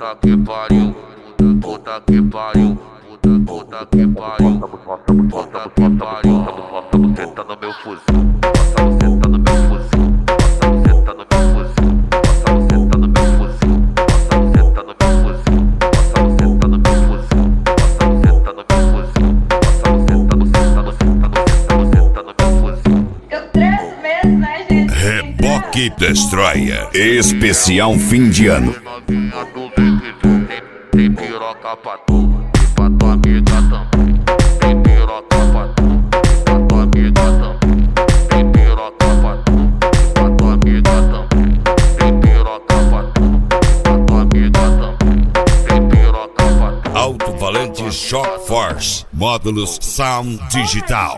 Puta que pariu, puta que pariu, puta que pariu, puta que pariu. Você tá no meu fuzil, você tá no meu fuzil, você tá no meu fuzil, você tá no meu fuzil, você tá no meu fuzil, você tá no meu fuzil, você tá no meu fuzil, você tá no meu fuzil. Eu transo mesmo, né, gente? Reboque Destroyer, especial fim de ano. Tem piroca pra tu e pra tua amiga também. Tem piroca pra tu e pra tua amiga também. Tem piroca pra tu e pra tua amiga também. Tem piroca pra tu e pra tua amiga também. Tem piroca pra tu. Alto Valente Shock Force, módulos Sound Digital.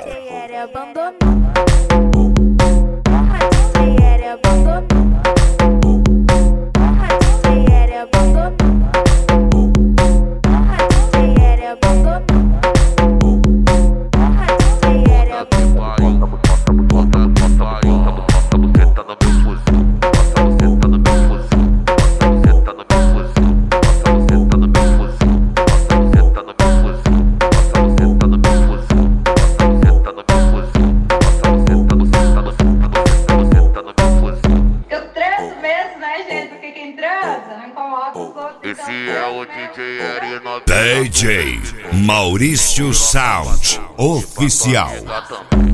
Esse é o DJ DJ Maurício Sound Oficial.